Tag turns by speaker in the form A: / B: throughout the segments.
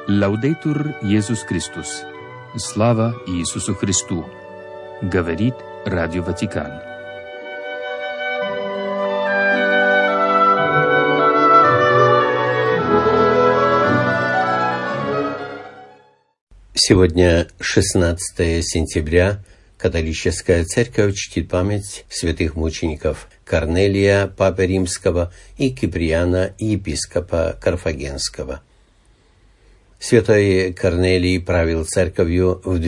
A: Лаудейтур Иисус Христос. Слава Иисусу Христу. Говорит Радио Ватикан.
B: Сегодня 16 сентября. Католическая церковь чтит память святых мучеников Корнелия, папы Римского, и Киприана, епископа Карфагенского. Святой Корнелий правил церковью в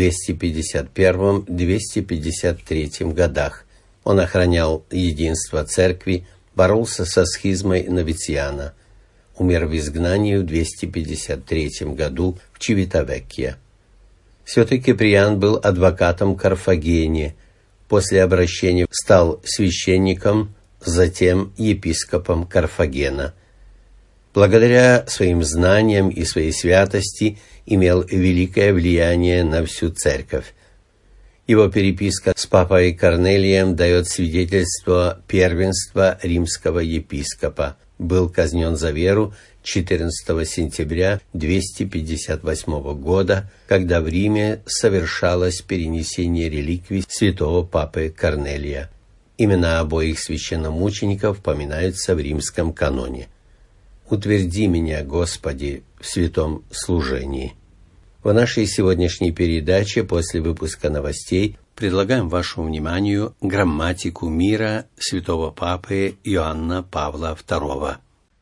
B: 251-253 годах. Он охранял единство церкви, боролся со схизмой новициана. Умер в изгнании в 253 году в Чивитавеккье. Святой Киприан был адвокатом Карфагене. После обращения стал священником, затем епископом Карфагена. Благодаря своим знаниям и своей святости имел великое влияние на всю церковь. Его переписка с папой Корнелием дает свидетельство первенства римского епископа. Был казнен за веру 14 сентября 258 года, когда в Риме совершалось перенесение реликвий святого папы Корнелия. Имена обоих священномучеников поминаются в римском каноне. «Утверди меня, Господи, в святом служении». В нашей сегодняшней передаче после выпуска новостей предлагаем вашему вниманию грамматику мира святого папы Иоанна Павла II.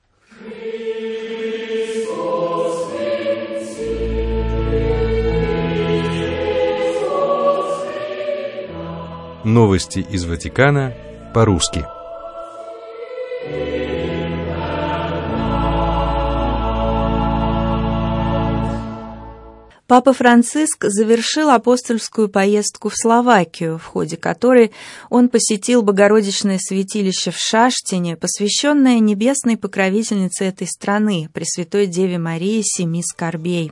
C: Новости из Ватикана по-русски.
D: Папа Франциск завершил апостольскую поездку в Словакию, в ходе которой он посетил Богородичное святилище в Шаштине, посвященное небесной покровительнице этой страны, Пресвятой Деве Марии Семи Скорбей.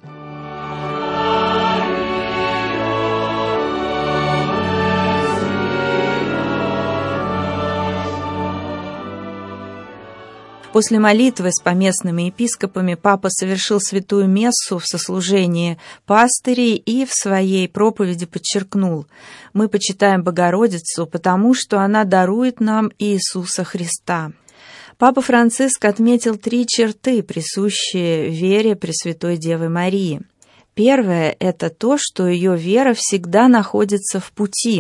D: После молитвы с поместными епископами папа совершил святую мессу в сослужении пастырей и в своей проповеди подчеркнул: «Мы почитаем Богородицу, потому что она дарует нам Иисуса Христа». Папа Франциск отметил 3 черты, присущие вере Пресвятой Девы Марии. Первое – это то, что ее вера всегда находится в пути.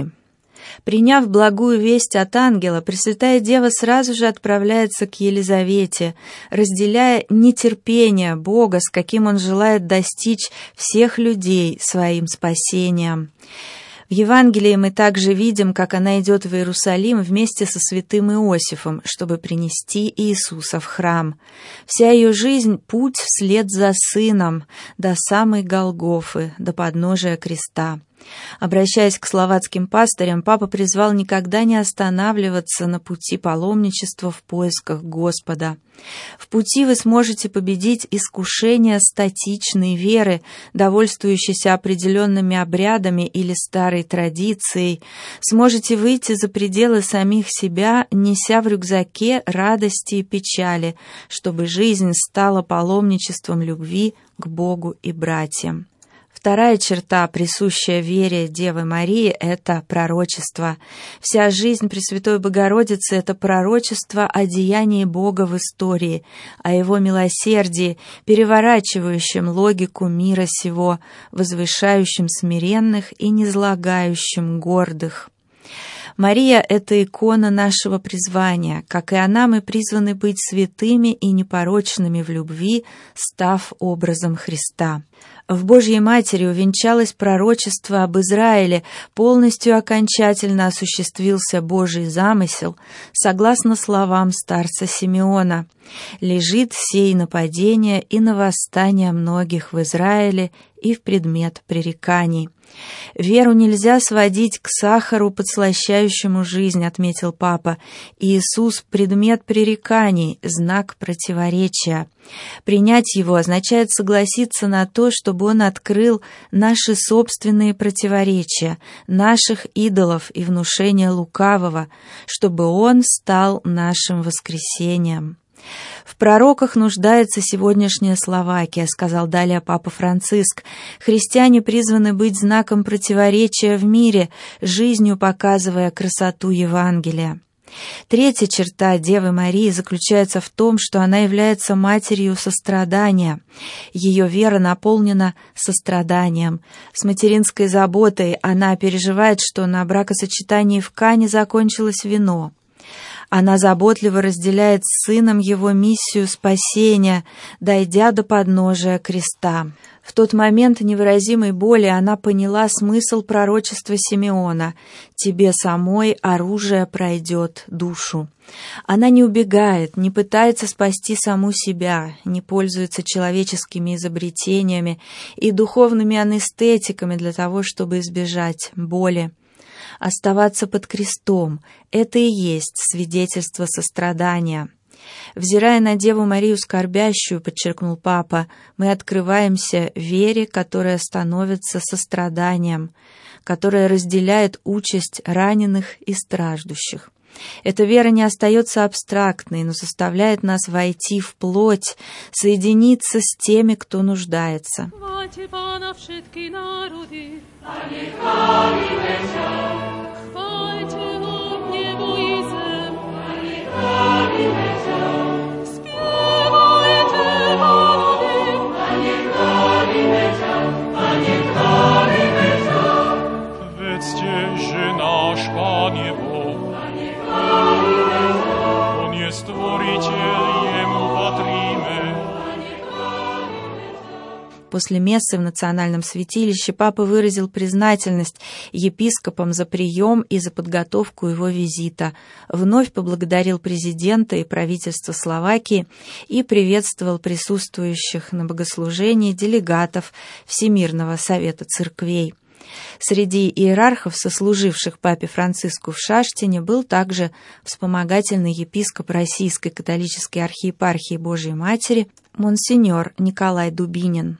D: Приняв благую весть от ангела, Пресвятая Дева сразу же отправляется к Елизавете, разделяя нетерпение Бога, с каким Он желает достичь всех людей своим спасением. В Евангелии мы также видим, как она идет в Иерусалим вместе со святым Иосифом, чтобы принести Иисуса в храм. Вся ее жизнь — путь вслед за Сыном, до самой Голгофы, до подножия креста. Обращаясь к словацким пастырям, папа призвал никогда не останавливаться на пути паломничества в поисках Господа. В пути вы сможете победить искушение статичной веры, довольствующейся определенными обрядами или старой традицией, сможете выйти за пределы самих себя, неся в рюкзаке радости и печали, чтобы жизнь стала паломничеством любви к Богу и братьям. Вторая черта, присущая вере Девы Марии, — это пророчество. Вся жизнь Пресвятой Богородицы — это пророчество о деянии Бога в истории, о Его милосердии, переворачивающем логику мира сего, возвышающем смиренных и низлагающем гордых. Мария — это икона нашего призвания. Как и она, мы призваны быть святыми и непорочными в любви, став образом Христа. В Божьей Матери увенчалось пророчество об Израиле, полностью окончательно осуществился Божий замысел, согласно словам старца Симеона: «Лежит сей нападение и на восстание многих в Израиле и в предмет пререканий». «Веру нельзя сводить к сахару, подслащающему жизнь», — отметил папа. «Иисус — предмет пререканий, знак противоречия. Принять его означает согласиться на то, чтобы он открыл наши собственные противоречия, наших идолов и внушения лукавого, чтобы он стал нашим воскресением». В пророках нуждается сегодняшняя Словакия, сказал далее Папа Франциск. Христиане призваны быть знаком противоречия в мире, жизнью показывая красоту Евангелия. Третья черта Девы Марии заключается в том, что она является матерью сострадания. Ее вера наполнена состраданием. С материнской заботой она переживает, что на бракосочетании в Кане закончилось вино. Она заботливо разделяет с сыном его миссию спасения, дойдя до подножия креста. В тот момент невыразимой боли она поняла смысл пророчества Симеона: «Тебе самой оружие пройдет душу». Она не убегает, не пытается спасти саму себя, не пользуется человеческими изобретениями и духовными анестетиками для того, чтобы избежать боли. Оставаться под крестом — это и есть свидетельство сострадания. Взирая на Деву Марию скорбящую, подчеркнул Папа, мы открываемся вере, которая становится состраданием, которая разделяет участь раненых и страждущих. Эта вера не остается абстрактной, но заставляет нас войти в плоть, соединиться с теми, кто нуждается. После мессы в национальном святилище Папа выразил признательность епископам за прием и за подготовку его визита, вновь поблагодарил президента и правительство Словакии и приветствовал присутствующих на богослужении делегатов Всемирного совета церквей. Среди иерархов, сослуживших папе Франциску в Шаштине, был также вспомогательный епископ Российской католической архиепархии Божией Матери монсеньор Николай Дубинин.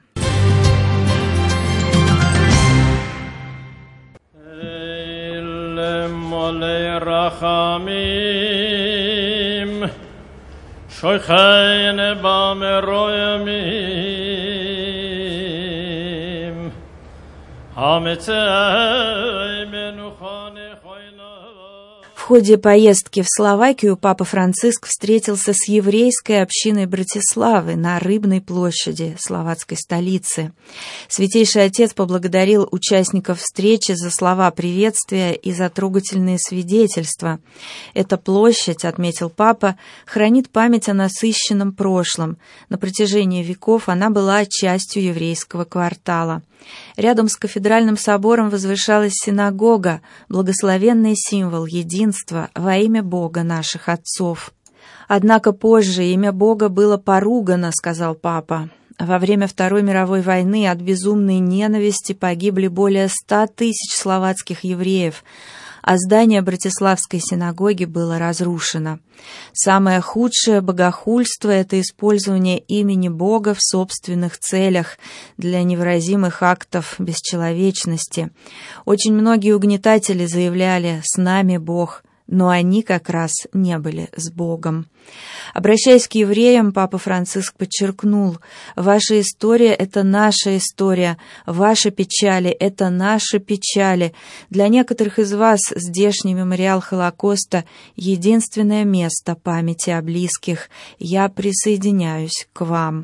D: В ходе поездки в Словакию Папа Франциск встретился с еврейской общиной Братиславы на Рыбной площади словацкой столицы. Святейший Отец поблагодарил участников встречи за слова приветствия и за трогательные свидетельства. Эта площадь, отметил Папа, хранит память о насыщенном прошлом. На протяжении веков она была частью еврейского квартала. Рядом с кафедральным собором возвышалась синагога, благословенный символ единства во имя Бога наших отцов. Однако позже имя Бога было поругано, сказал Папа. Во время Второй мировой войны от безумной ненависти погибли более 100 тысяч словацких евреев, а здание Братиславской синагоги было разрушено. Самое худшее богохульство — это использование имени Бога в собственных целях для невыразимых актов бесчеловечности. Очень многие угнетатели заявляли «с нами Бог», но они как раз не были с Богом. Обращаясь к евреям, Папа Франциск подчеркнул: «Ваша история — это наша история, ваши печали — это наши печали. Для некоторых из вас здешний мемориал Холокоста — единственное место памяти о близких. Я присоединяюсь к вам».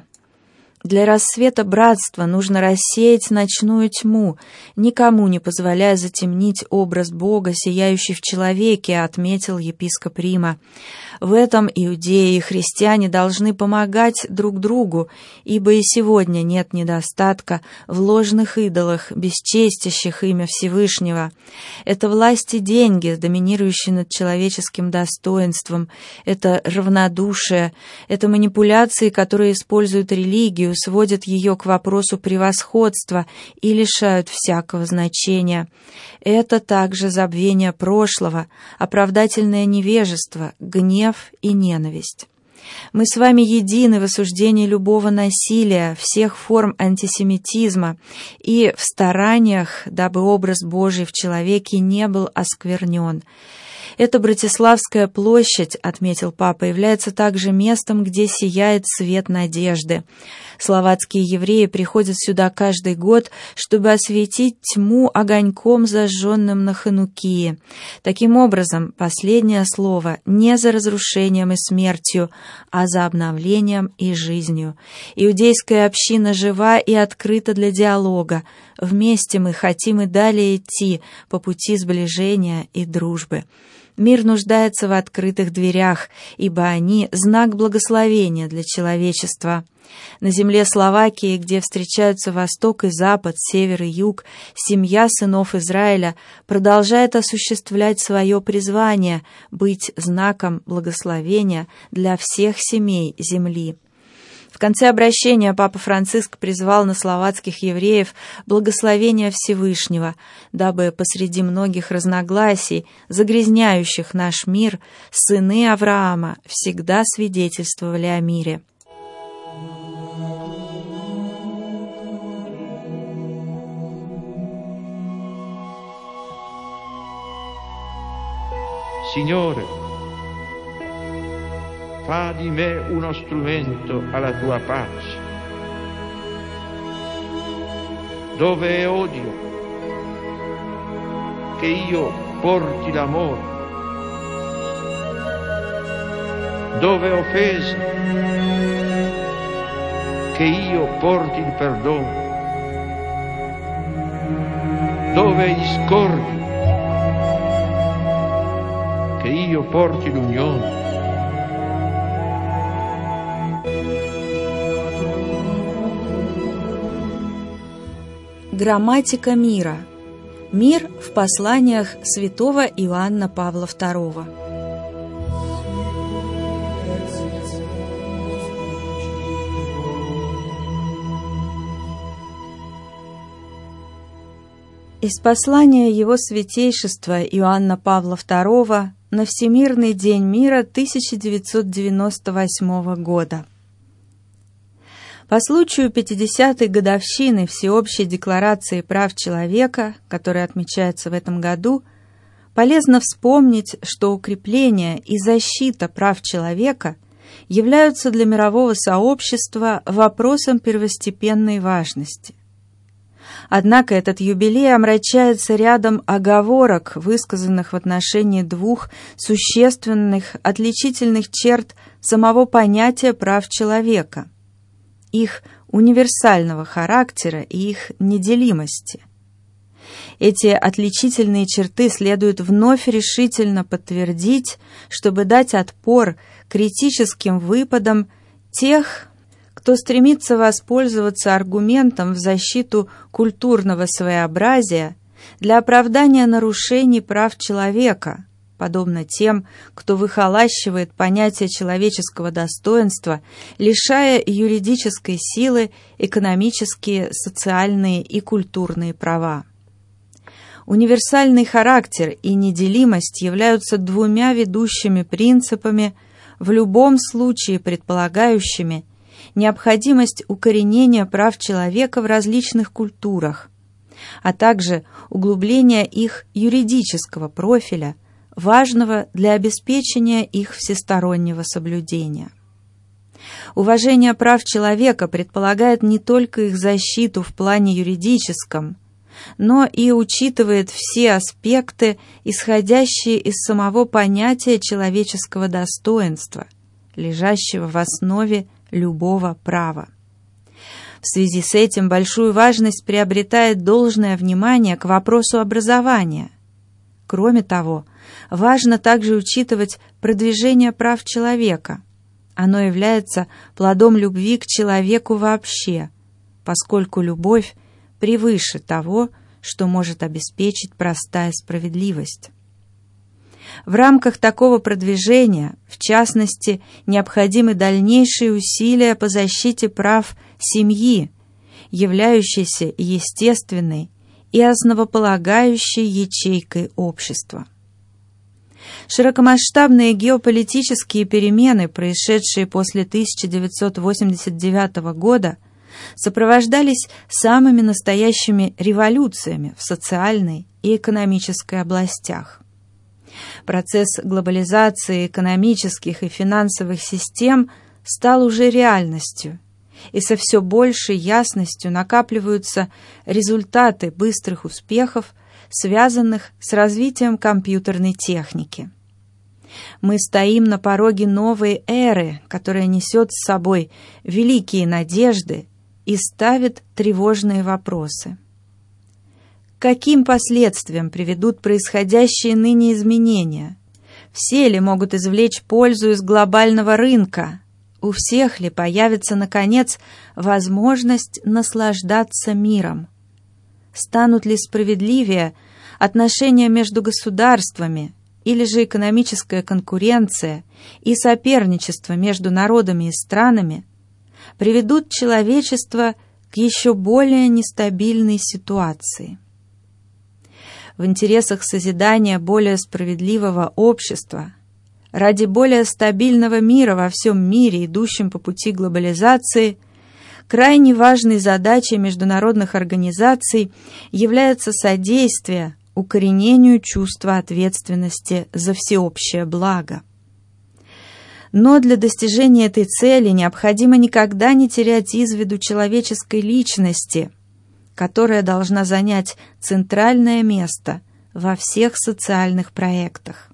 D: Для расцвета братства нужно рассеять ночную тьму, никому не позволяя затемнить образ Бога, сияющий в человеке, отметил епископ Рима. В этом иудеи и христиане должны помогать друг другу, ибо и сегодня нет недостатка в ложных идолах, бесчестящих имя Всевышнего. Это власть и деньги, доминирующие над человеческим достоинством, это равнодушие, это манипуляции, которые используют религию, сводят ее к вопросу превосходства и лишают всякого значения. Это также забвение прошлого, оправдательное невежество, гнев и ненависть. Мы с вами едины в осуждении любого насилия, всех форм антисемитизма и в стараниях, дабы образ Божий в человеке не был осквернен. Эта Братиславская площадь, отметил папа, является также местом, где сияет свет надежды. Словацкие евреи приходят сюда каждый год, чтобы осветить тьму огоньком, зажженным на Ханукии. Таким образом, последнее слово не за разрушением и смертью, а за обновлением и жизнью. Иудейская община жива и открыта для диалога. Вместе мы хотим и далее идти по пути сближения и дружбы. Мир нуждается в открытых дверях, ибо они — знак благословения для человечества. На земле Словакии, где встречаются Восток и Запад, Север и Юг, семья сынов Израиля продолжает осуществлять свое призвание — быть знаком благословения для всех семей земли. В конце обращения папа Франциск призвал на словацких евреев благословения Всевышнего, дабы посреди многих разногласий, загрязняющих наш мир, сыны Авраама всегда свидетельствовали о мире.
E: Signore, fa di me uno strumento alla tua pace. Dove è odio, che io porti l'amore. Dove è offesa, che io porti il perdono. Dove è discordia, che io porti l'unione.
D: Грамматика мира. Мир в посланиях святого Иоанна Павла II. Из послания Его Святейшества Иоанна Павла II на Всемирный день мира 1998 года. По случаю 50-й годовщины Всеобщей декларации прав человека, которая отмечается в этом году, полезно вспомнить, что укрепление и защита прав человека являются для мирового сообщества вопросом первостепенной важности. Однако этот юбилей омрачается рядом оговорок, высказанных в отношении двух существенных отличительных черт самого понятия прав человека – их универсального характера и их неделимости. Эти отличительные черты следует вновь решительно подтвердить, чтобы дать отпор критическим выпадам тех, кто стремится воспользоваться аргументом в защиту культурного своеобразия для оправдания нарушений прав человека, подобно тем, кто выхолащивает понятие человеческого достоинства, лишая юридической силы экономические, социальные и культурные права. Универсальный характер и неделимость являются двумя ведущими принципами, в любом случае предполагающими необходимость укоренения прав человека в различных культурах, а также углубления их юридического профиля, важного для обеспечения их всестороннего соблюдения. Уважение прав человека предполагает не только их защиту в плане юридическом, но и учитывает все аспекты, исходящие из самого понятия человеческого достоинства, лежащего в основе любого права. В связи с этим большую важность приобретает должное внимание к вопросу образования. Кроме того, важно также учитывать продвижение прав человека. Оно является плодом любви к человеку вообще, поскольку любовь превыше того, что может обеспечить простая справедливость. В рамках такого продвижения, в частности, необходимы дальнейшие усилия по защите прав семьи, являющейся естественной и основополагающей ячейкой общества. Широкомасштабные геополитические перемены, происшедшие после 1989 года, сопровождались самыми настоящими революциями в социальной и экономической областях. Процесс глобализации экономических и финансовых систем стал уже реальностью, и со все большей ясностью накапливаются результаты быстрых успехов, связанных с развитием компьютерной техники. Мы стоим на пороге новой эры, которая несет с собой великие надежды и ставит тревожные вопросы. Каким последствиям приведут происходящие ныне изменения? Все ли могут извлечь пользу из глобального рынка? У всех ли появится, наконец, возможность наслаждаться миром? Станут ли справедливее отношения между государствами, или же экономическая конкуренция и соперничество между народами и странами приведут человечество к еще более нестабильной ситуации? В интересах созидания более справедливого общества, ради более стабильного мира во всем мире, идущем по пути глобализации, крайне важной задачей международных организаций является содействие укоренению чувства ответственности за всеобщее благо. Но для достижения этой цели необходимо никогда не терять из виду человеческой личности, которая должна занять центральное место во всех социальных проектах.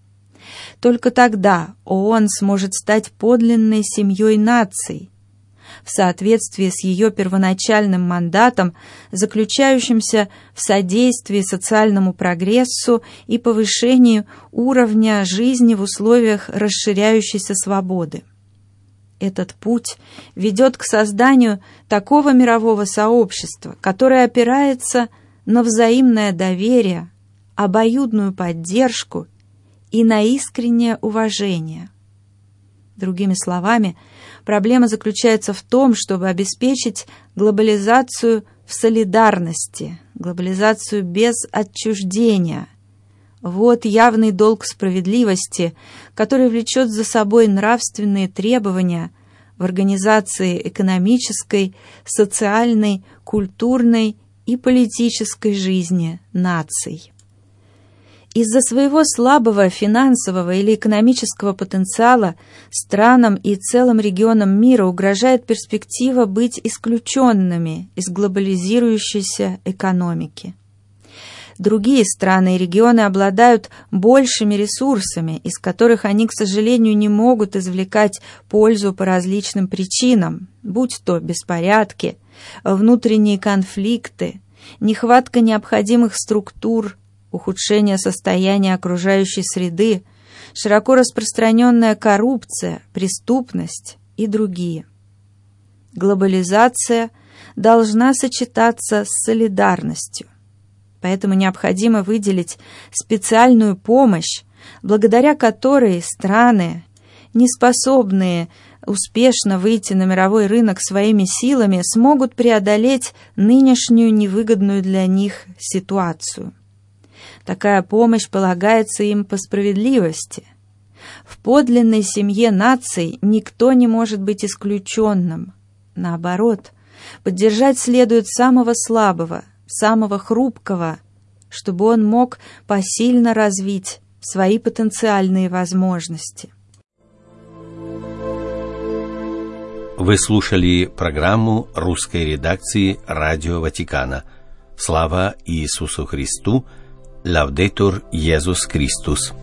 D: Только тогда ООН сможет стать подлинной семьей наций, в соответствии с ее первоначальным мандатом, заключающимся в содействии социальному прогрессу и повышению уровня жизни в условиях расширяющейся свободы. Этот путь ведет к созданию такого мирового сообщества, которое опирается на взаимное доверие, обоюдную поддержку и на искреннее уважение. Другими словами, проблема заключается в том, чтобы обеспечить глобализацию в солидарности, глобализацию без отчуждения. Вот явный долг справедливости, который влечет за собой нравственные требования в организации экономической, социальной, культурной и политической жизни наций. Из-за своего слабого финансового или экономического потенциала странам и целым регионам мира угрожает перспектива быть исключенными из глобализирующейся экономики. Другие страны и регионы обладают большими ресурсами, из которых они, к сожалению, не могут извлекать пользу по различным причинам, будь то беспорядки, внутренние конфликты, нехватка необходимых структур, ухудшение состояния окружающей среды, широко распространенная коррупция, преступность и другие. Глобализация должна сочетаться с солидарностью. Поэтому необходимо выделить специальную помощь, благодаря которой страны, не способные успешно выйти на мировой рынок своими силами, смогут преодолеть нынешнюю невыгодную для них ситуацию. Такая помощь полагается им по справедливости. В подлинной семье наций никто не может быть исключенным. Наоборот, поддержать следует самого слабого, самого хрупкого, чтобы он мог посильно развить свои потенциальные возможности.
B: Вы слушали программу русской редакции Радио Ватикана. Слава Иисусу Христу! Laudetur Jesus Christus.